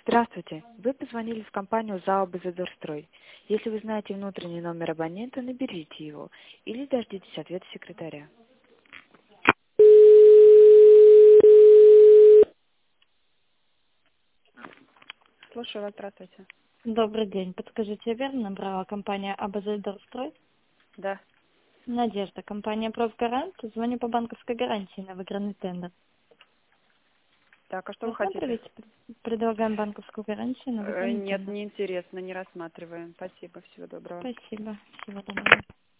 Здравствуйте. Вы позвонили в компанию ЗАО «Базадорстрой». Если вы знаете внутренний номер абонента, наберите его или дождитесь ответа секретаря. Слушаю вас, здравствуйте. Добрый день. Подскажите, я верно набрала компания Абазельдорстрой? Да. Надежда, компания «Профгарант». Звоню по банковской гарантии на выигранный тендер. Так, а что вы хотите? Рассматриваете? Предлагаем банковскую гарантию на выигранный Нет, тендер. не интересно, не рассматриваем. Спасибо, всего доброго. Спасибо. Всего доброго.